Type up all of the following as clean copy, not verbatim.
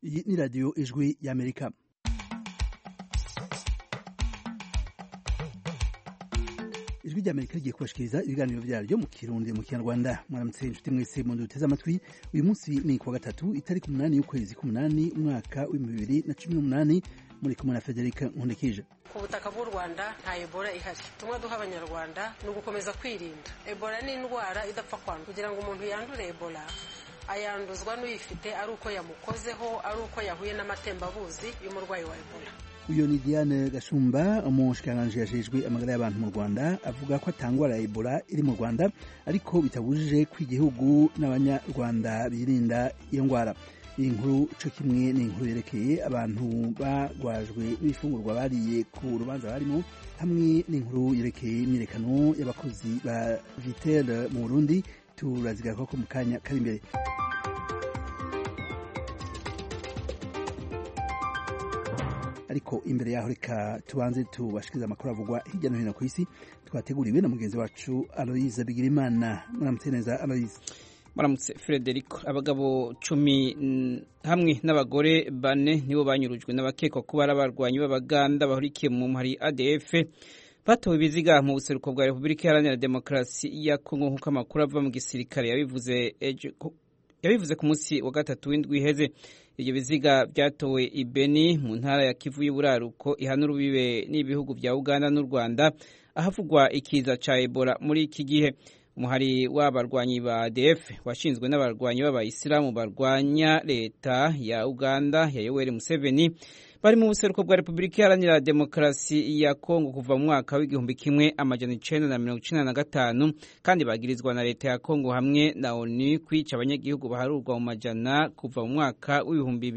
Iyi ni radiyo ijwi y'Amerika. Ijwi ry'Amerika rigiye kubashikiriza ibiganiro vyaryo mu Kirundi mu Kinyarwanda. Mwaramutse inshuti mwese mu duteze amatwi. Uyu munsi ni kuwa gatatu itariki 8 y'ukwezi k'umunani umwaka wa 2018 muri kumwe na Federica Nkundikije. Ku butaka bw'u Rwanda nta Ebola ihari. Tumwe duha abanyarwanda ni ugukomeza kwirinda. Ebola ni indwara idapfa kwandura. Kugira ngo umuntu yandure Ebola ayanduzwa n'uyifite ari uko yamukozeho, ari uko yahuye n'amatembabuzi y'umurwayi wa Ebola. Uyo ni Diane Gashumba, umushikiranganji yajejwe amagara y'abantu mu Rwanda, avuga ko atangwara ya Ebola iri mu Rwanda ariko bitabujije ko igihugu n'abanyarwanda birinda iyo ngwara. Iyi nkuru co kimwe ni inkuru yerekeye abantu bagwajwe n'ifungurwa bariye ku rubanza barimo, hamwe n'inkuru yerekeye imyirekano y'abakozi ba Vitel mu Burundi. Turazigaruka ko mu kanya kari imbere. Ariko imbere yaho reka tubanze tubashikiriza amakuru avugwa hirya no hino ku isi twateguriwe na mugenzi wacu Aloise Bigirimana. Muramutse neza Aloise. Muramutse Frederico. Abagabo 10 hamwe n'abagore 4 nibo banyurujwe n'abakekwa kuba abarwanyi b'Abaganda bahurikiye mu mpari ADF batowe ibiziga mu buseruko bwa Repubulika Iharanira Demokarasi ya Kongo nk'uko amakuru ava mu gisirikare yabivuze ku munsi wa gatatu w'indwi iheze. Ibyo biziga byatowe i Beni mu ntara ya Kivu y'Uburaruko ihana urubibe n'ibihugu bya Uganda n'u Rwanda, ahavugwa ikiza ca Ebola muri iki gihe. Umuhari w'abarwanyi ba ADF washinzwe n'abarwanyi b'abayisilamu barwanya leta ya Uganda ya Yoweri Museveni bari mu buseruko bwa Repubulika Iharanira Demokarasi ya Kongo kuva mu mwaka w'igihumbi kimwe amajana 1995 kandi bagirizwa na leta ya Kongo hamwe na ONU kwica abanyagihugu baharurwa mu majana kuva mu mwaka w'ibihumbi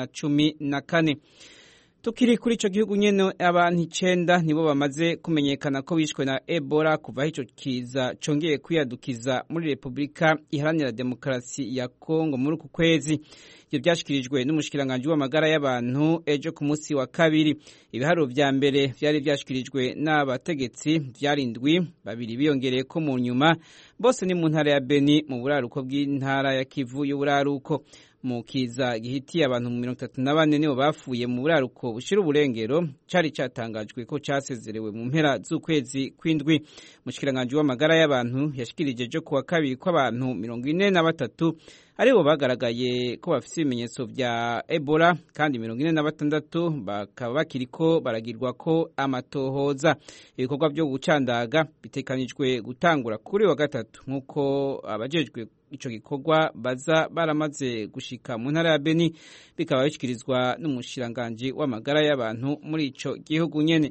2014. Tukiri kuri ico gihugu nyene, abantu 9 nibo bamaze kumenyekana ko bishwe na Ebola kuva ico kiza congeye kwiyadukiza muri Repubulika Iharanira Demokarasi ya Kongo muri uku kwezi. Ibyo byashikirijwe n'umushikiranganje w'amagara y'abantu ejo ku munsi wa kabiri. Ibiharuro vya mbere vyari vyashikirijwe n'abategetsi vyarindwi, babiri biyongereye ko mu nyuma, bose ni mu ntara ya Beni mu buraruko bw'intara ya Kivu y'Uburaruko. Mu kiza gihitiye abantu 34 nibo bafuye mu buraruko bushira uburengero, cari catangajwe ko casezerewe mu mpera z'ukwezi kw'indwi. Umushikiranganje w'amagara y'abantu yashikirije ejo ku wa kabiri ko abantu 43 aribo bagaragaye ko bafise ibimenyetso vya Ebola, kandi 46 bakaba bakiriko baragirwa ko amatohoza. Ibikorwa byo gucandaga bitekanijwe gutangura kuri wa gatatu nk'uko abajejwe ico gikorwa baza baramaze gushika mu ntara ya Beni, bikaba bishikirizwa n'umushiranganje w'amagara y'abantu muri ico gihugu nyene.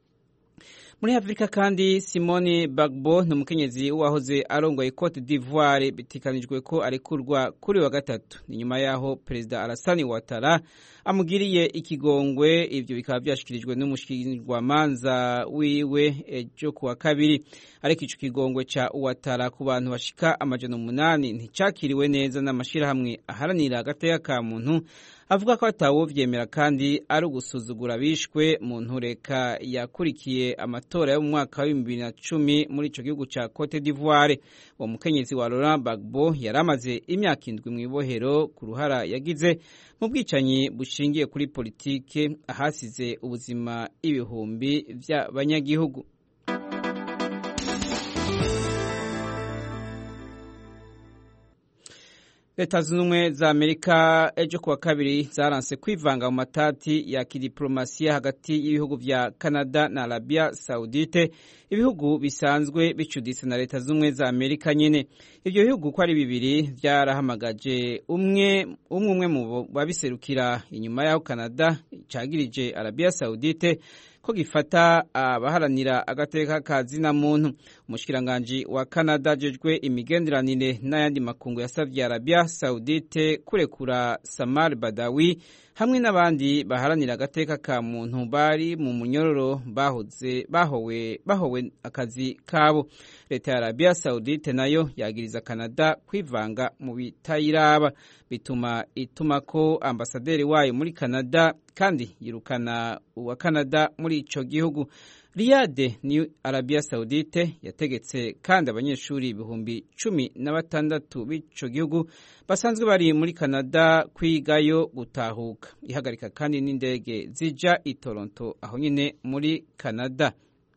Muri Afrika kandi, Simone Bagbo n'umukenyezi wahoze arongoye Cote d'Ivoire bitikanijwe ko arekurwa kuri wa gatatu, ni nyuma yaho Perezida Alassane Ouattara amugiriye ikigongwe. Ivyo bikaba byashikirijwe n'umushikirwamanza wiwe ejo ku wa kabiri. Ariko ico kigongwe ca Ouattara ku bantu bashika amajana 8 nticakiriwe neza n'amashirahamwe aharanira agateka ka muntu, avuga ko atawovyemera kandi ari ugusuzugura bishwe mu ntureka yakurikiye amatora yo mu mwaka wa 2010 muri ico gihugu ca Cote d'Ivoire. Uwo mukenyezi wa Laurent Gbagbo yaramaze imyaka 7 mu ibohero ku ruhara yagize mu bwicanyi bushingiye kuri politike ahasize ubuzima ibihumbi vy'abanyagihugu. Leta zunumwe za Amerika ejo kuwa kabiri zaranse kwivanga mu matati ya kidiplomasiya hagati y'ibihugu vya Canada na Arabia Saudite, ibihugu bisanzwe bicuditse na Leta zunumwe za Amerika nyene. Ivyo bihugu ko ari bibiri vyarahamagaje umwe mu babiserukira inyuma yaho Canada cagirije Arabia Saudite ko gifata abaharanira agateka ka zina muntu. Umushikiranganje wa Canada jejwe imigenderanire n'ayandi makungu yasavye Arabia Saudite kurekura Samar Badawi hamwe n'abandi baharanira agateka ka muntu bari mu munyororo bahowe akazi kabo. Leta ya Arabia Saudite nayo yagiriza Canada kwivanga mu bitayiraba, bituma itumako ambasaderi wayo muri Canada kandi yirukana uwa Canada muri ico gihugu. Riyadh ni Arabia Saudite yategetse kandi abanyeshuri 16,000 b'ico gihugu basanzwe bari muri Canada kwigayo gutahuka. Ihagarika kandi n'indege zija i Toronto aho nyine muri Canada.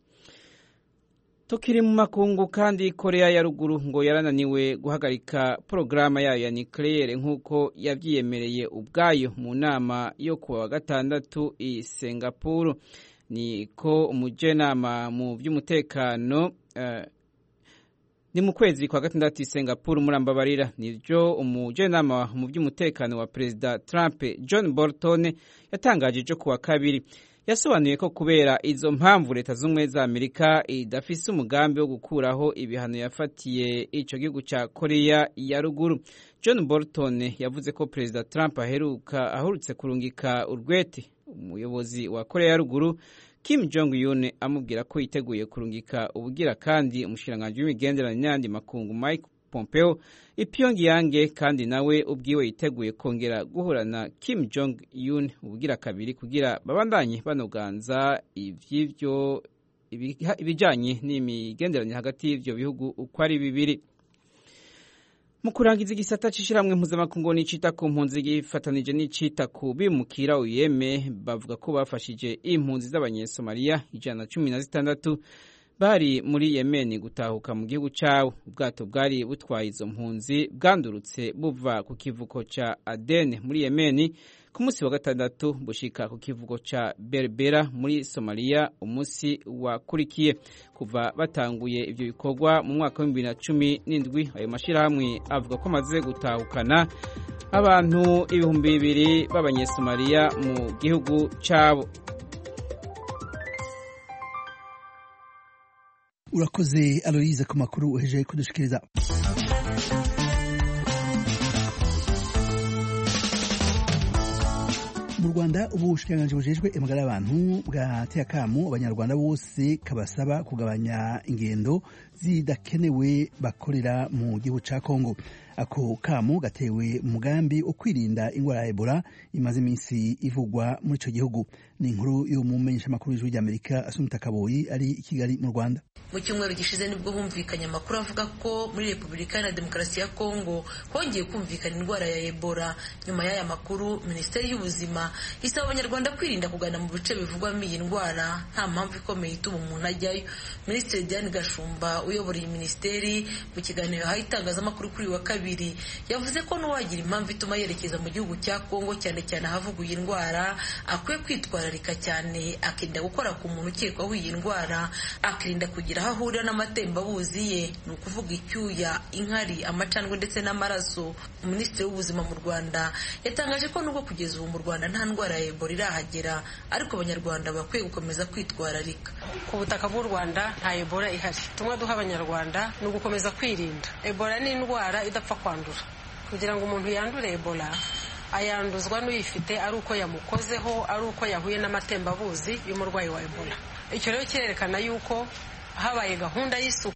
Tukiri mu makungu kandi Korea ya ruguru ngo yarananiwe guhagarika porogaramu yayo ya nucleaire nk'uko yavyiyemereye ubwayo mu nama yo kuwa gatandatu i Singapore. Niko umujenama mu by'umutekano ni mu kwezi kwa gatandatu i Singapore murambabarira niryo umujenama mu by'umutekano wa President Trump John Bolton yatangaje cyo kuwa kabiri. Yasobanuye ko kubera izo mpamvu leta z'ubumwe za Amerika idafise umugambi wo gukuraho ibihano yafatiye ico gihugu ca Korea ya ruguru. John Bolton yavuze ko President Trump aherutse kurungika urwete umuyobozi wa Korea ya ruguru Kim Jong-un amubwira ko yiteguye kurungika ubugira kandi umushikiranganji w'imigenderanire n'andi makungu Mike Pompeo i Pyongyang kandi nawe ubwiwe yiteguye kongera guhura na Kim Jong-un ubugira kabiri kugira babandanye banoganza ivy'ivyo ibijanye n'imigenderanire hagati y'ivyo bihugu uko ari bibiri. Mu kurangiza igisata c'ishiramwe mpuzamakungu n'icita ku mpunzi gifatanije n'icita ku bimukira uyeme bavuga ko bafashije impunzi z'abanyesomaliya 116 bari muri Yemen gutahuka mu gihugu cyawo. Ubwato bwari butwaye izo mpunzi bwandurutse buva ku kivuko ca Aden muri Yemen ku munsi wa gatandatu bushika ku kivuko ca Berbera muri Somalia umunsi wakurikiye. Kuva batanguye ivyo bikorwa mu mwaka wa 2017 ayo mashirahamwe avuga ko amaze gutahukana abantu 2,000 b'abanyesomaliya mu gihugu cabo. Urakoze Aloise ku makuru uhejeje kudushikiriza. Mu Rwanda ubushikiranganji bujejwe amagara y'abantu bwateye akamu abanyarwanda bose kabasaba kugabanya ingendo zidakenewe bakorera mu gihugu ca Kongo. Ako kamu gatewe umugambi wo kwirinda ingwara ya Ebola imaze iminsi ivugwa muri ico gihugu. Ni inkuru yo mu menyesha makuru y'ijwi ry'Amerika Asumta Kaboyi ari i Kigali mu Rwanda. Mu cyumweru gishize nibwo humvikanye amakuru avuga ko muri Repubulika ya Demokarasi ya Kongo hongeye kumvikana indwara ya Ebola. Nyuma y'aya makuru Minisiteri y'Ubuzima isaba abanyarwanda kwirinda kugana mu bice bivugwamo iyi ndwara nta mpamvu ikomeye ituma umuntu ajyayo. Minisitiri Diane Gashumba uyobora iyi minisiteri mu kiganiro yahaye itangazamakuru kuri wa kabiri yavuze ko n'uwagira impamvu ituma yerekeza mu gihugu cya Kongo cyane cyane ahavuga iyi ndwara akwiye kwitwararika cyane akirinda gukora ku muntu ukekwaho iyi ndwara, akirinda kugira aho ahurira n'amatembabuzi ye ni ukuvuga icyuya, inkari, amacandwe ndetse n'amaraso. Minisitiri w'Ubuzima mu Rwanda yatangaje ko nubwo kugeza ubu mu Rwanda nta ndwara ya Ebola irahagera ariko abanyarwanda bakwiye gukomeza kwitwararika. Ku butaka bw'u Rwanda nta Ebola ihari. Tumwe duha abanyarwanda ni ugukomeza kwirinda. Ebola ni indwara idapfa kwandura. Kugira ngo umuntu yandure Ebola ayanduzwa n'uyifite ari uko yamukozeho, ari uko yahuye n'amatembabuzi y'umurwayi wa Ebola. Icyo rero kirerekana yuko habaye gahunda y'isuku.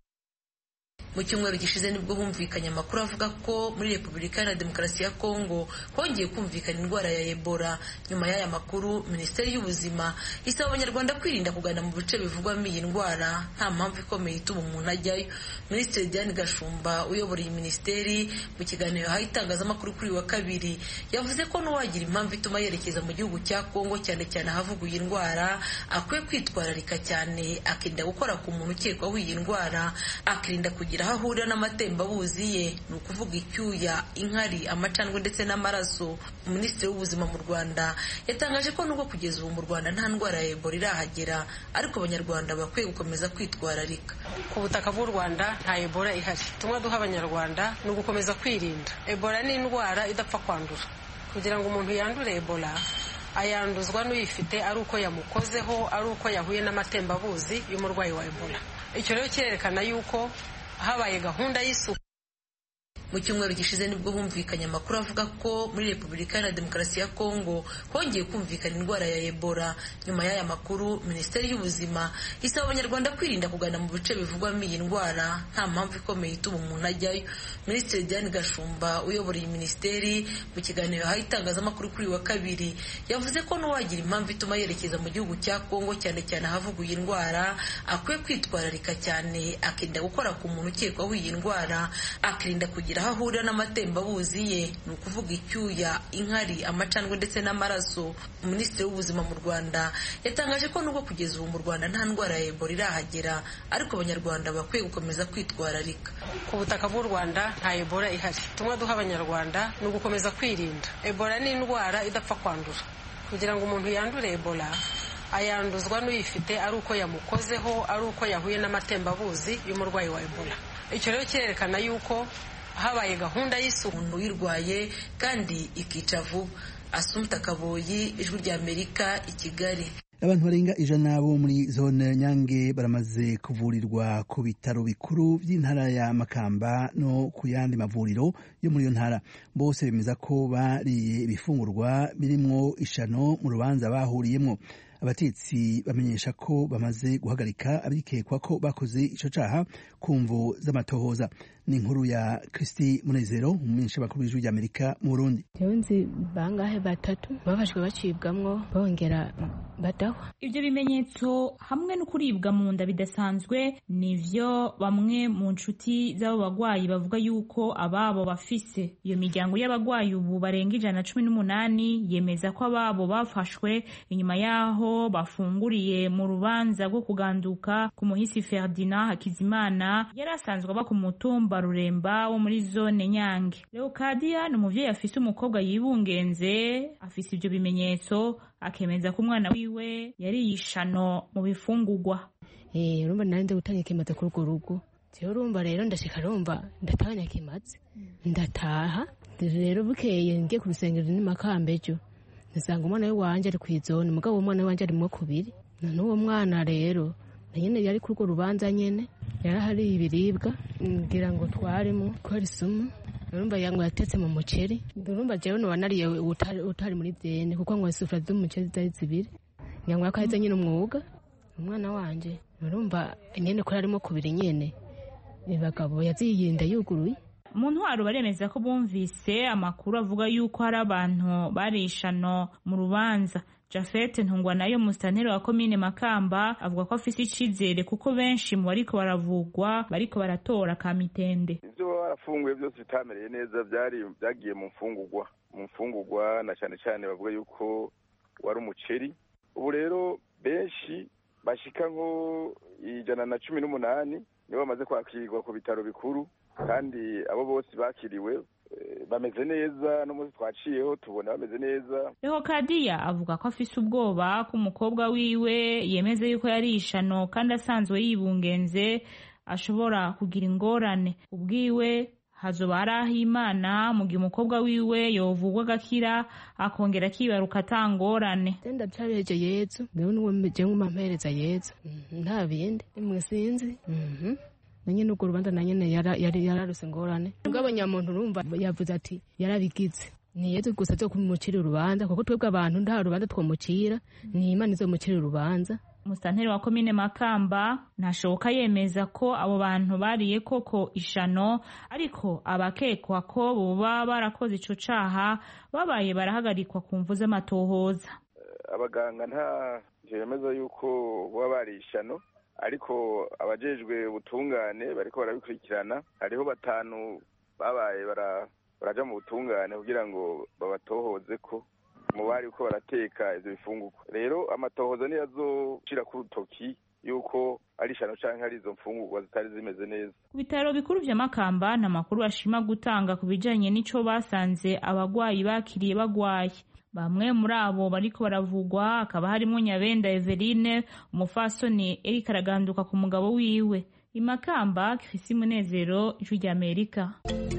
Mu cyumweru gishize nibwo humvikanye amakuru avuga ko muri Repubulika ya Demokarasi ya Kongo hongeye kumvikana indwara ya Ebola. Nyuma y'aya makuru Minisiteri y'Ubuzima isaba abanyarwanda kwirinda kugana mu bice bivugwamo iyi ndwara nta mpamvu ikomeye ituma umuntu ajyayo. Minisitiri Diane Gashumba uyobora iyi minisiteri mu kiganiro yahaye itangazamakuru kuri wa kabiri yavuze ko n'uwagira impamvu ituma yerekeza mu gihugu cya Kongo cyane cyane ahavuga iyi ndwara akwiye kwitwararika cyane akirinda gukora ku muntu ukekwaho iyi ndwara, akirinda kugira aho ahurira n'amatembabuzi ye ni ukuvuga icyuya, inkari, amacandwe ndetse n'amaraso. Minisitiri w'Ubuzima mu Rwanda yatangaje ko nubwo kugeza ubu mu Rwanda nta ndwara ya Ebola irahagera ariko abanyarwanda bakwiye gukomeza kwitwararika. Ku butaka bw'u Rwanda nta Ebola ihari. Tumwe duha abanyarwanda ni ugukomeza kwirinda. Ebola ni indwara idapfa kwandura. Kugira ngo umuntu yandure Ebola ayanduzwa n'uyifite ari uko yamukozeho, ari uko yahuye n'amatembabuzi y'umurwayi wa Ebola. Icyo rero kirerekana yuko habaye gahunda y'isuku. mu cyumweru gishize nibwo humvikanye amakuru avuga ko muri Repubulika ya Demokarasi ya Kongo hongeye kumvikana indwara ya Ebola. Nyuma y'aya makuru Minisiteri y'Ubuzima isaba abanyarwanda kwirinda kugana mu bice bivugwamo iyi ndwara nta mpamvu ikomeye ituma umuntu ajyayo. Minisitiri Diane Gashumba uyobora iyi minisiteri mu kiganiro yahaye itangazamakuru kuri wa kabiri yavuze ko n'uwagira impamvu ituma yerekeza mu gihugu cya Kongo cyane cyane ahavuga iyi ndwara akwiye kwitwararika cyane, akirinda gukora ku muntu ukekwaho iyi ndwara, akirinda kugira aho ahurira n'amatembabuzi ye, ni ukuvuga icyuya, inkari, amacandwe ndetse n'amaraso. Minisitiri w'Ubuzima mu Rwanda yatangaje ko nubwo kugeza ubu mu Rwanda nta ndwara ya Ebola irahagera, ariko abanyarwanda bakwiye gukomeza kwitwararika. Ku butaka bw'u Rwanda nta Ebola ihari. Tumwe duha abanyarwanda ni ugukomeza kwirinda. Ebola ni indwara idapfa kwandura. Kugira ngo umuntu yandure Ebola ayanduzwa n'uyifite ari uko yamukozeho, ari uko yahuye n'amatembabuzi y'umurwayi wa Ebola. Icyo rero cyerekana yuko habaye gahunda y'isuku uyirwaye kandi ikica vuba. Assumpta Kaboyi, Ijwi ry'Amerika, i Kigali. Abantu barenga 100 bo muri zone Nyange baramaze kuvurirwa ku bitaro bikuru by'intara ya Makamba no ku yandi mavuriro yo muri iyo ntara. Bose bemeza ko bariye ibifungurwa birimwo ishano mu rubanza bahuriyemo. Abatetsi bamenyesha ko bamaze guhagarika abikekwa ko bakoze ico caha kumvo z'amatohoza. Ni inkuru ya Kristi Munezero, umumenyesha bakuru w'Ijwi ry'Amerika mu Burundi. Yonzi bangahe batatu babashwe bacibwamwo bongera badahwa. Ibyo bimenyetso hamwe no kuribwa mu nda bidasanzwe nivyo bamwe mu nshuti z'abo bagwayi bavuga yuko ababo bafise. Iyo miryango y'abagwayi ubu barenga 118 yemeza ko ababo bafashwe inyuma yaho bafunguriye mu rubanza rwo kuganduka ku muhisi Ferdinand Hakizimana yari asanzwe aba ku mutumba Ruremba wo muri zone Nyange. Leocadia ni umuvyeyi afise umukobwa yibungenze, afise ibyo bimenyetso, akemeza ko umwana wiwe yari yishano mu bifungurwa. Urumva nari gutanga ikimaze kuri urwo rugo. Urumva rero ndashika rumva ndatanya kimaze. Ndataha rero bukeye ngiye ku rusengero ni Makambejo. Nsanga umwana wanje ari kwizone, mugabo umwana wanje ari mu kubiri. None uwo mwana rero nyene yari kuri urwo rubanza nyene yarahari ibiribwa ngira ngo twarimo ko risumu. Urumva yango yatetse mu muceri. Urumva jewe no wanariye utari muri byene kuko ngo isufra z'umuceri zari zibiri. Nyango yakaheze nyine umwuga umwana wanje. Urumva nyene ko arimo kubiri nyene. Ibagabo yaziyinda yuguruye. Mu ntwaro baremeza ko bumvise amakuru avuga yuko hari abantu barishano mu rubanza. Jafete Ntungwa nayo musitanteri wa komine Makamba avuga ko afise icizere kuko benshi mu bariko baravugwa bariko baratora kamitende. Ivyo barafunguye byose bitamereye neza byagiye mu mfungurwa na cyane cyane bavuga yuko wari umuceri. Ubu rero benshi bashika nko 118 nibo bamaze kwakirwa ku bitaro bikuru kandi abo bose bakiriwe bameze neza, no muri twaciyeho tubona bameze neza. Leocadia avuga ko afise ubwoba ko umukobwa wiwe yemeze yuko yari ishano kandi asanzwe yibungenze ashobora kugira ingorane. Ubwiwe hazoba araho Imana mu gihe umukobwa wiwe yovugwa agakira akongera akibaruka atangorane. Tenda byabeje Yezu niwe n'uwo mumpereza Yezu nta bindi mwisinzi. Nanye nuko rubanza nanye yari yararuse ngorane. Mugabo nyamuntu urumva yavuze ati yarabigize. Ni Yezu gusa zo kumucira urubanza kuko twebwe abantu nta rubanza twomucira, ni Imana izomucira urubanza. Musitanteri wa komine Makamba ntashoboka yemeza ko abo bantu bariye koko ishano, ariko abakekwa ko boba barakoze ico caha babaye barahagarikwa ku mvu z'amatohoza. Abaganga nta yemeza yuko boba bari ishano, ariko abajejwe ubutungane bariko barabikurikirana. Hariho 5 babaye baraja mu butungane kugira ngo babatohoze ko mubari uko barateka ivyo bifungurwa. Rero amatohoza ni yazocira ku rutoki yuko ari ishano canke ari izo mfungurwa zitari zimeze neza. Ku bitaro bikuru vya Makamba nta makuru ashima gutanga ku bijanye n'ico basanze abagwayi bakiriye bagwaye. Bamwe muri abo bariko baravugwa akaba harimo Nyabenda Eveline, umufasoni Eric araganduka ku mugabo wiwe. Imakamba, Kristi Munezero, Ijwi ry'Amerika.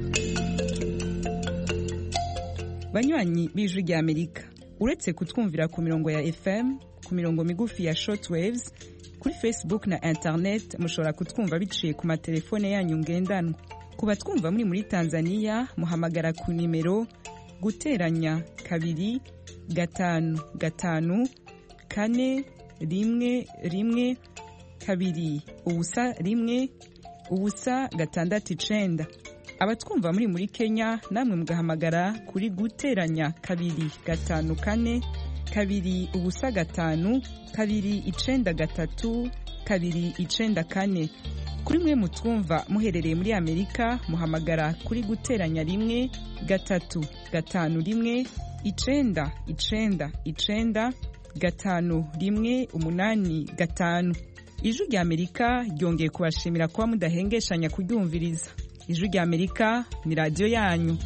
Banywanyi b'Ijwi ry'Amerika, uretse kutwumvira ku mirongo ya FM, ku mirongo migufi ya shortwaves, kuri Facebook na internet mushobora kutwumva biciye ku matelefone yanyu ngendanwa. Ku batwumva muri Tanzania muhamagara ku nimero guteranya 2 5 5 4 1 1 2 ubusa 1 ubusa 6 abatwumva muri Kenya namwe mugahamagara kuri guteranya 2 5 4 2 ubusa 5 2 9 3 2 9 4. Kuri mwe mutwumva muherereye muri Amerika muhamagara kuri guteranya 1 3 5 1 9 9 9 5 1 8 5. Ijwi rya Amerika ryongeye kubashimira kuba mudahengeshanya kuryumviriza. Ijwi rya Amerika ni radio yanyu.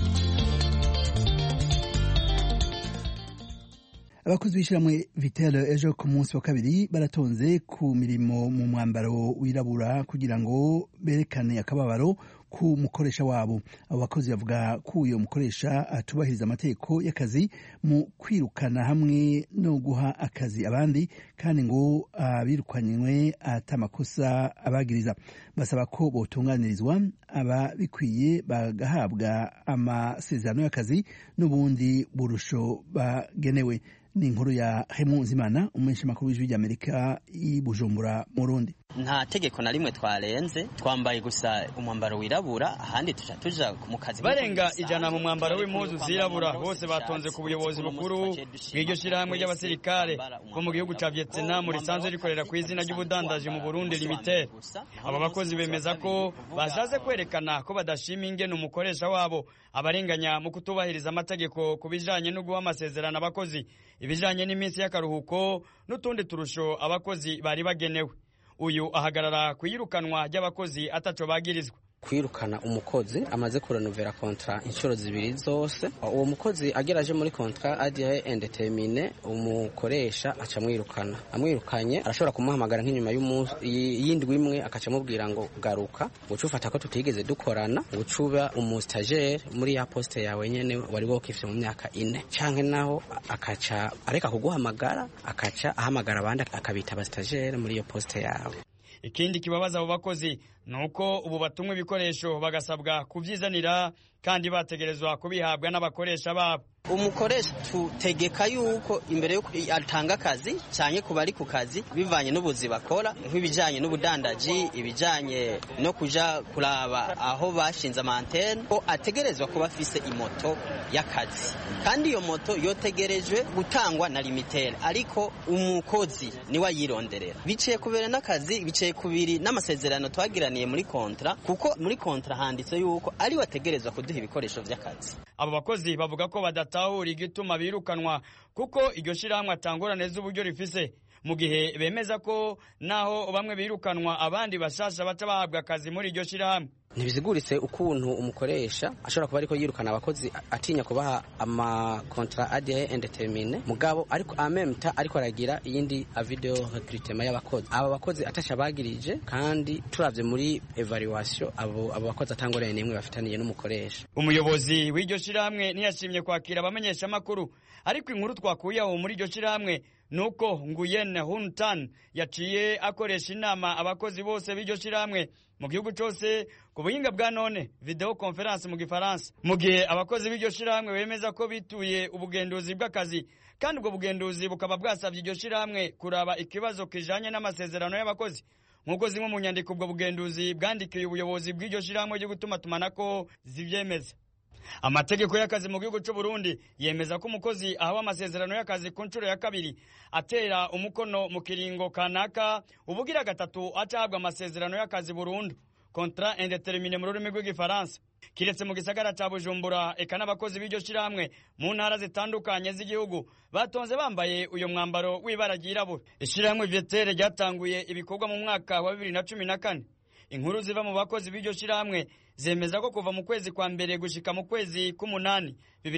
Abakozi b'ishyirahamwe Vitel ejo ku munsi wa kabiri baratonze ku mirimo mu mwambaro wirabura kugira ngo berekane akababaro ku mukoresha wabo. Abo bakozi bavuga ko uyo mukoresha atubahiriza amategeko y'akazi mu kwirukana hamwe no guha akazi abandi kandi ngo abirukanywe atamakosa abagiriza. Basaba ko botunganirizwa ababikwiye bagahabwa amasezerano y'akazi n'ubundi burusho bagenewe. Ni inkuru ya Hemu Zimana umumenyesha makuru w'Ijwi ry'Amerika i Bujumbura mu Burundi. Nta tegeko na rimwe twarenze, twambaye gusa umwambaro wirabura ahandi tuja mu kazi. Barenga 100 mu mwambaro w'impuzu zirabura bose batonze ku buyobozi bukuru bw'iryo shirahamwe ry'abasirikare bo mu gihugu ca Vietnam risanzwe rikorera ku izina ry'ubudandaji mu Burundi Limited. Aba bakozi bemeza ko bazaze kwerekana ko badashima ingene umukoresha wabo abarenganya mu kutubahiriza amategeko kubijanye no guha amasezerano abakozi, ibijanye n'iminsi y'akaruhuko n'utundi turusho abakozi bari bagenewe. Uyu ahagarara kuyirukanwa ry'abakozi ataco bagirizwa. Kwirukana umukozi amaze kurenovera kontra inshuro zibiri zose, uwo mukozi ageraje muri kontra adiye indetermine umukoresha acamwirukana. Amwirukanye arashobora kumuhamagara nk'inyuma y'indwi imwe akacamubwira ngo garuka, ucufata ko tutigeze dukorana, ucuba umustagere muri ya poste yawe nyene wari wokifye mu myaka 4, canke naho akaca areka kuguhamagara akaca ahamagara abandi akabita abastagere muri iyo poste yawe. Ikindi kibabaza abo bakozi nuko ubu batumwe ibikoresho bagasabwa kuvyizanira kandi bategerezwa kubihabwa n'abakoresha babo. Umukoresha tutegeka yuko imbere yo atanga akazi cyane kuba ari ku kazi bivanye n'ubuzi bakora, nk'ibijanye n'ubudandaji, ibijanye no kuja kuraba aho bashinze amantene, ko ategerezwa kuba afise imoto y'akazi, kandi iyo moto yotegerejwe gutangwa na limitere, ariko umukozi niwe ayironderera. Biciye kubera n'akazi, biciye kubiri n'amasezerano twagiraniye muri kontra, kuko muri kontra handitse yuko ari wategerezwa kuduha ibikoresho vy'akazi. Abo bakozi bavuga ko badatahura igituma birukanwa kuko iryo shirahamwe atangorane z'uburyo rifise, mu gihe bemeza ko naho bamwe birukanwa abandi bashasha baca bahabwa akazi muri iryo shirahamwe. Ntibiziguritse ukuntu umukoresha ashobora kuba ariko yirukana abakozi atinya kubaha ama contrat ADE indetermine mugabo ariko amemta ariko aragira iyindi video recruitment y'abakozi. Aba bakozi atasha bagirije kandi turavye muri evaluation abo bakozi atangorane nimwe bafitaniye n'umukoresha. Umuyobozi w'iryo shirahamwe ntiyashimye kwakira abamenyesha makuru, ariko inkuru twakuyeho muri iryo shirahamwe nuko Nguyen Hun Tan yaciye akoresha inama abakozi bose b'iryo shirahamwe mu gihugu cyose ku buhinga bwa none, video conference mu Gifaransa, mu gihe abakozi b'iryo shirahamwe bemeza ko bituye ubugenduzi bw'akazi, kandi ubwo bugenduzi bukaba bwasabye iryo shirahamwe kuraba ikibazo kijanye n'amasezerano y'abakozi. Nk'uko zimwe mu nyandiko ubwo bugenduzi bwandikiye ubuyobozi bw'iryo shirahamwe ryo gutuma tumanako zivyemeza. Amategeko y'akazi mu gihugu cy'u Burundi yemeza ko umukozi ahawe amasezerano y'akazi ku nshuro ya kabiri atera umukono mu kiringo kanaka, ubugira gatatu acahabwa amasezerano y'akazi burundu, contrat indéterminé mu rurimi rw'igifaransa. Kiretse mu gisagara ca Bujumbura, eka n'abakozi b'iryo shirahamwe mu ntara zitandukanye z'igihugu batonze bambaye uyo mwambaro w'ibara ryirabura. Ishirahamwe Vietere ryatanguye ibikorwa mu mwaka wa 2014. Inkuru ziva mu bakozi b'iryo shirahamwe zemeza ko kuva mu kwezi kwa mbere gushika mu kwezi k'umunani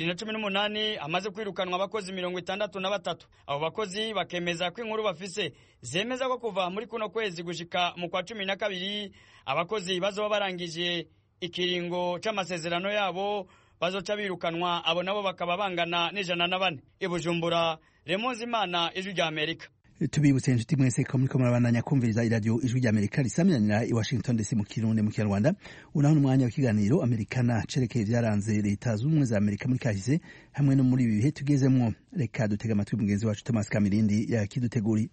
2018 amaze kwirukanwa abakozi 63. Abo bakozi bakemeza ko inkuru bafise zemeza ko kuva muri kuno kwezi gushika mu kwa 12 abakozi bazoba barangije ikiringo c'amasezerano yabo bazoca birukanwa, abo nabo bakaba bangana n'104. I Bujumbura, Remonzi Imana, Ijwi ry'Amerika. tubibutse inshuti mwese ko muriko murabandanya kumviriza iradiyo ijwi ry'Amerika risamyanira i Washington DC mu Kirundi mu Kinyarwanda. Unaho n'umwanya w'ikiganiro Amerikana cerekeye vyaranze leta z'ubumwe za Amerika muri kahise hamwe no muri ibi bihe tugezemwo. Reka dutega amatwi mugenzi wacu Thomas Kamirindi yakiduteguri.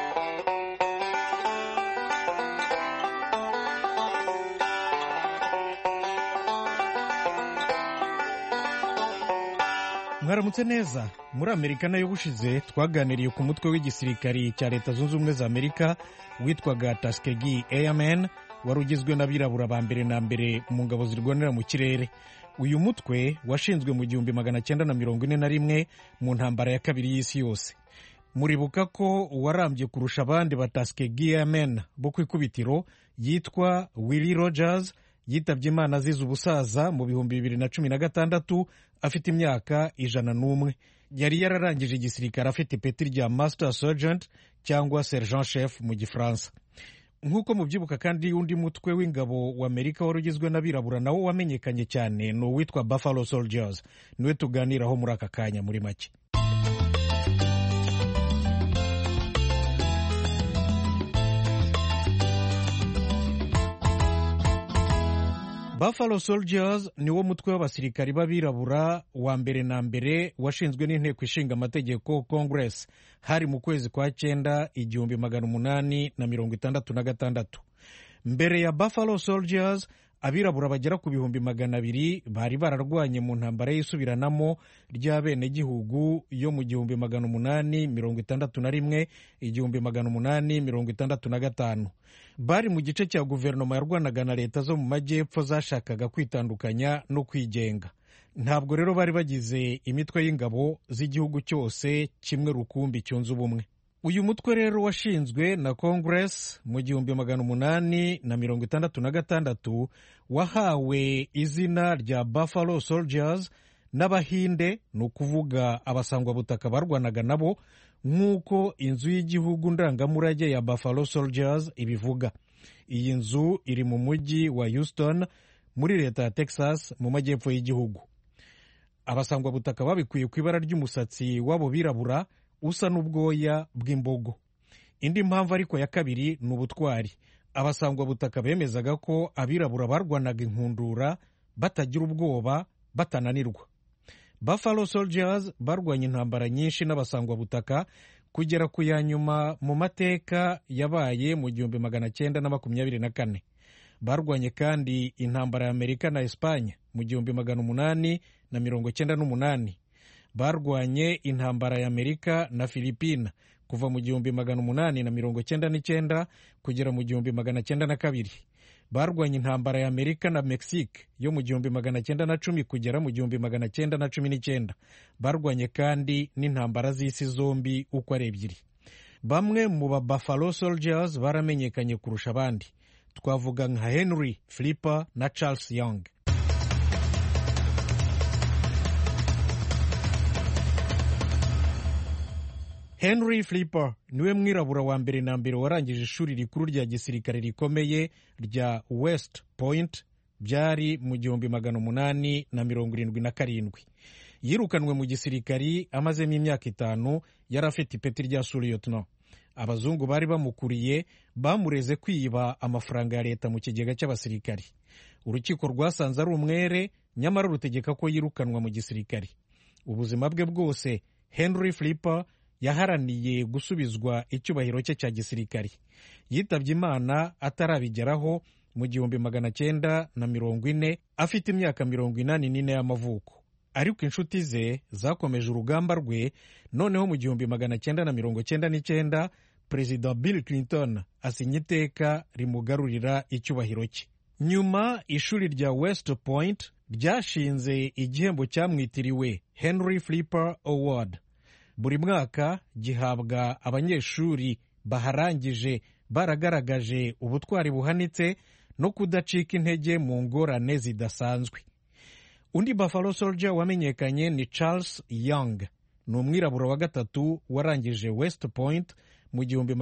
mwaramutse neza. muri Amerika nayo bushize twaganiriye ku mutwe w'igisirikari cya leta zunze ubumwe za Amerika witwaga Tuskegee Airmen wari ugizwe n'abirabura ba mbere na mbere mu ngabo zirwanira mu kirere. uyu mutwe washinzwe mu 1941 mu ntambara ya kabiri y'isi yose. muribuka ko uwarambye kurusha abandi ba Tuskegee Airmen bo ku ikubitiro yitwa Willie Rogers yitabye Imana azize ubusaza mu 2016 afite imyaka 101. yari yararangije igisirikare afite ipeti rya Master Sergeant cyangwa Sergeant Chef mu Gifaransa. nk'uko mubyibuka kandi undi mutwe w'ingabo wa Amerika wari ugizwe n'abirabura nawo wamenyekanye cyane ni uwitwa Buffalo Soldiers. niwe tuganiraho muri aka kanya muri make. Buffalo Soldiers niwo mutwe w'abasirikari b'abirabura wa mbere na mbere washinzwe n'inteko ishinga amategeko Congress hari mu kwezi kwa 9 1866. mbere ya Buffalo Soldiers abirabura bagera ku 200,000 bari bararwanye mu ntambara y'isubiranamo ry'abenegihugu yo mu 1861 1865. bari mu gice cya guverinoma yarwanaga na leta zo mu majyepfo zashakaga kwitandukanya no kwigenga. ntabwo rero bari bagize imitwe y'ingabo z'igihugu cyose kimwe rukumbi cyunze ubumwe. uyu mutwe rero washinzwe na Congress mu 1866 wahawe izina rya Buffalo Soldiers n'Abahinde, ni ukuvuga abasangwabutaka barwanaga nabo, nk'uko inzu y'igihugu ndangamurage ya Buffalo Soldiers ibivuga. iyi nzu iri mu mujyi wa Houston muri leta ya Texas mu majyepfo y'igihugu. abasangwabutaka babikuye ku ibara ry'umusatsi w'abo birabura usa n'ubwoya bw'imbogo. indi mpamvu ariko ya kabiri ni ubutwari. abasangwabutaka bemezaga ko abirabura barwanaga inkundura batagira ubwoba batananirwa. Buffalo Soldiers barwanye intambara nyinshi n'abasangwabutaka kugera ku ya nyuma mu mateka yabaye mu 1924. barwanye kandi intambara ya Amerika na Espanye mu 1898. barwanye intambara ya Amerika na Filipina kuva mu 1899 kugera mu 1902. barwanye intambara ya Amerika na Mexique yo mu 1910 kugera mu 1919. barwanye kandi n'intambara z'isi zombi uko ari ebyiri. bamwe mu ba Buffalo Soldiers baramenyekanye kurusha abandi. twavuga nka Henry Flipper na Charles Young. Henry Flipper niwe mwirabura wa mbere na mbere warangije ishuri rikuru rya gisirikare rikomeye rya West Point byari mu 1877. yirukanwe mu gisirikari amazemo imyaka 5. yari afite ipeti rya Lieutenant. abazungu bari bamukuriye bamureze kwiba amafaranga ya leta mu kigega cy'abasirikari. urukiko rwasanze ari umwere, nyamara rutegeka ko yirukanwa mu gisirikari. ubuzima bwe bwose Henry Flipper yaharaniye gusubizwa icyubahiro cye cya gisirikari. yitabye Imana atarabigeraho mu 1940 afite imyaka 84 y'amavuko. ariko inshuti ze zakomeje urugamba rwe. noneho mu 1999 Perezida Bill Clinton asinya iteka rimugarurira icyubahiro cye. nyuma ishuri rya West Point ryashinze igihembo cyamwitiriwe Henry Flipper Award. buri mwaka gihabwa abanyeshuri baharangije baragaragaje ubutwari buhanitse no kudacika intege mu ngorane zidasanzwe. undi Buffalo Soldier wamenyekanye ni Charles Young. ni umwirabura wa gatatu warangije West Point mu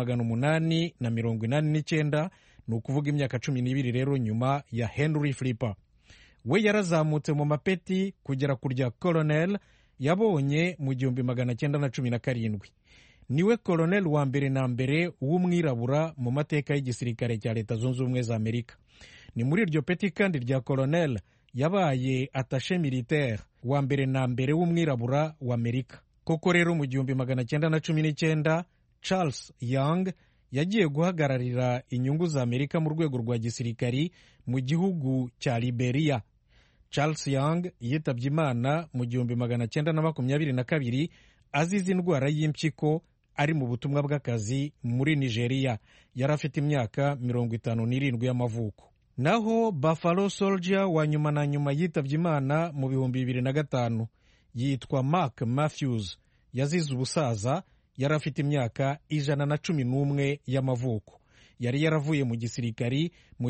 1889, ni ukuvuga imyaka 12 rero nyuma ya Henry Flipper. we yarazamutse mu mapeti kugera ku rya Colonel yabonye mu 1917. niwe koloneli wa mbere na mbere w'umwirabura mu mateka y'igisirikare cya Leta Zunze Ubumwe za Amerika. Ni muri iryo peti kandi rya koloneli yabaye attaché militaire wa mbere na mbere w'umwirabura wa Amerika. Koko rero mu 1919 Charles Young yagiye guhagararira inyungu za Amerika mu rwego rwa gisirikari mu gihugu cya Liberia. Charles Young yitabye Imana mu 1922 azize indwara y'impyiko ari mu butumwa bw'akazi muri Nigeria. Yari afite imyaka 57 y'amavuko. Naho Buffalo Soldier wa nyuma na nyuma yitabye Imana mu 2005 yitwa Mark Matthews. Yazize ubusaza, yari afite imyaka 111 y'amavuko. Yari yaravuye mu gisirikari mu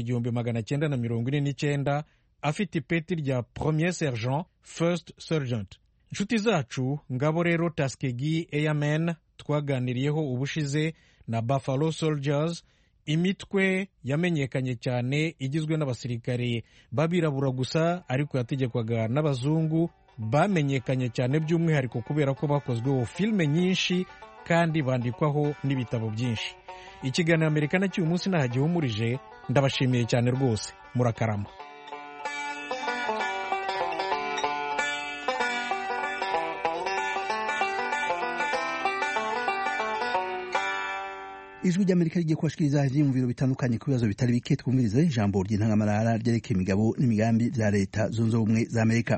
1949 afite ipeti rya Premier Sergeant, First Sergeant. Nshuti zacu, ngabo rero Tuskegee Airmen twaganiriyeho ubushize na Buffalo Soldiers, imitwe yamenyekanye cyane igizwe n'abasirikare babirabura gusa ariko yategekwaga n'abazungu, bamenyekanye cyane by'umwihariko kubera ko bakozweho filime nyinshi kandi bandikwaho n'ibitabo byinshi. Ikiganiro Amerikana cy'uyu munsi nahagihumurije, ndabashimiye cyane rwose, murakarama. Ijwi ry'Amerika rigiye kubashikiriza ivyiyumviro bitandukanye ku bibazo bitari bike. Twumvirize ijambo ry'intangamarara ryerekeye imigabo n'imigambi vya Leta Zunze Ubumwe za Amerika.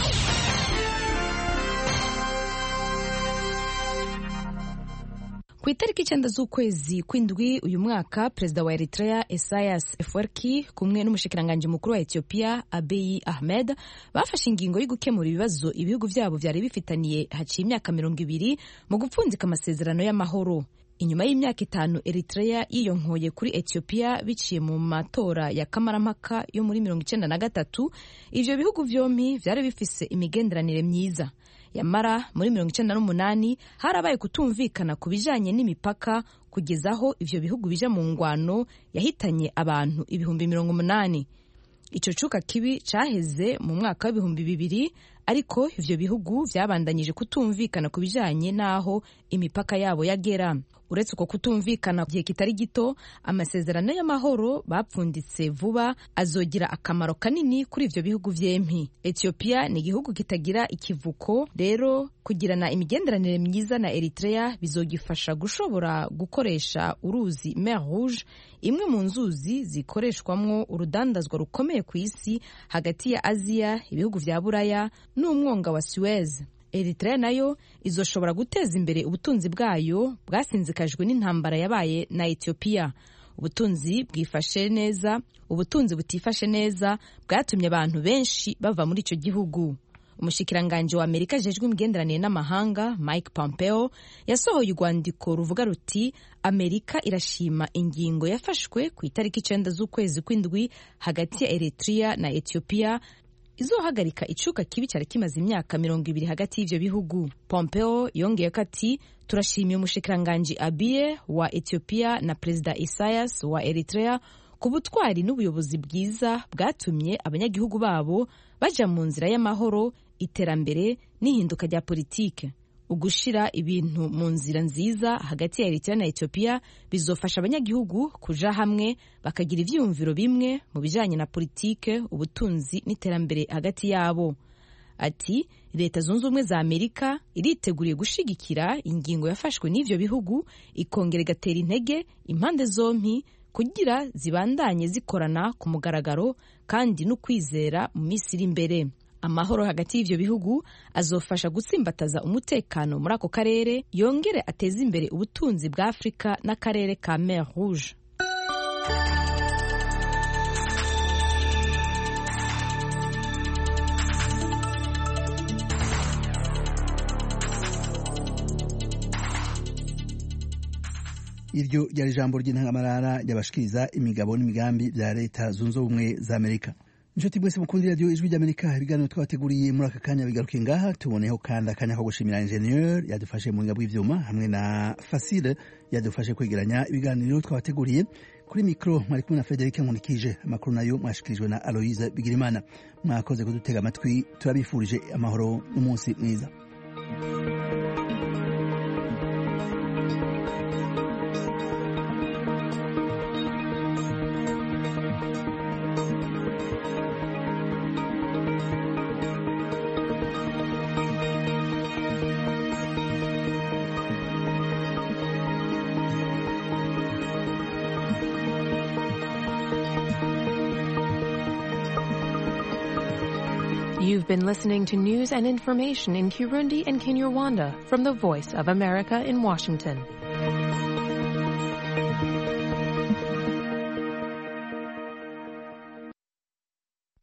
Ku itariki 9 z'ukwezi kw'indwi uyu mwaka, perezida wa Eritrea Isaias Afwerki kumwe n'umushikiranganje mukuru wa Ethiopia Abiy Ahmed bafashe ingingo yo gukemura ibibazo ibihugu vyabo vyari bifitaniye haciye imyaka 20 mu gupfundika amasezerano y'amahoro. Inyuma y'imyaka 5 Eritrea yiyonkoye kuri Ethiopia biciye mu matora ya kamarampaka yo muri 1993, ivyo bihugu vyompi vyari bifise imigenderanire myiza. Yamara muri 1998 harabaye kutumvikana ku bijanye n'imipaka kugezaho ivyo bihugu bija mu ngwano yahitanye abantu 80,000. Ico cuka kibi caheze mu mwaka wa 2000, ariko ivyo bihugu vyabandanyije kutumvikana ku bijanye naho imipaka yabo yagera. Uretse uko kutumvikana gihe kitari gito, amasezerano y'amahoro bapfunditse vuba azogira akamaro kanini kuri ivyo bihugu vyempi. Ethiopia ni igihugu kitagira ikivuko, rero kugirana imigenderanire myiza na Eritrea bizogifasha gushobora gukoresha uruzi Mer Rouge, imwe mu nzuzi zikoreshwamwo urudandazwa rukomeye ku isi hagati ya Aziya, ibihugu vya Buraya n'umwonga wa Suez. Eritrea nayo izoshobora guteza imbere ubutunzi bwayo bwasinzikajwe n'intambara yabaye na Ethiopia. Ubutunzi butifashe neza bwatumye abantu benshi bava muri ico gihugu. Umushikiranganje wa Amerika ajejwe imigenderanire n'amahanga Mike Pompeo yasohoye urwandiko ruvuga ruti Amerika irashima ingingo yafashwe ku itariki 9 z'ukwezi kw'indwi hagati ya Eritrea na Ethiopia izohagarika icuka kibi cyari kimaze imyaka 20 hagati y'ivyo bihugu. Pompeo yongeye ko ati turashimiye umushikiranganje Abiy wa Ethiopia na Perezida Isaias wa Eritrea ku butwari n'ubuyobozi bwiza bwatumye abanyagihugu babo baja mu nzira y'amahoro, iterambere n'ihinduka rya politike. Ugushira ibintu mu nzira nziza hagati ya Eritrea na Ethiopia bizofasha abanyagihugu kuja hamwe bakagira ivyiyumviro bimwe mu bijanye na politike, ubutunzi n'iterambere hagati yabo. Ati Leta Zunze Ubumwe za Amerika iriteguriye gushigikira ingingo yafashwe n'ivyo bihugu, ikongera igatera intege impande zompi kugira zibandanye zikorana ku mugaragaro kandi no kwizera mu minsi iri imbere. Amahoro hagati y'ivyo bihugu azofasha gutsimbataza umutekano muri ako karere, yongere ateze imbere ubutunzi bwa Afrika n'akarere ka Mer Rouge. Iryo ryari ijambo ry'intangamarara ryabashikiriza imigabo n'imigambi bya Leta Zunze Ubumwe za Amerika. Inshuti mwese mukundi radio Ijwi ry'Amerika, ibiganiro twabateguriye muri aka kanya bigaruke ngaha. Tuboneho kandi akanya ko gushimira ingenieur yadufashe mu ngabo y'ivyuma hamwe na Facile yadufashe kwegeranya ibiganiro twabateguriye. Kuri mikro mwari kumwe na Frederic Nkunikije, amakuru nayo mwashikirijwe na Aloise Bigirimana. Mwakoze kudutega amatwi, turabifurije amahoro n'umunsi mwiza. You've been listening to news and information in Kirundi and Kinyarwanda from the Voice of America in Washington.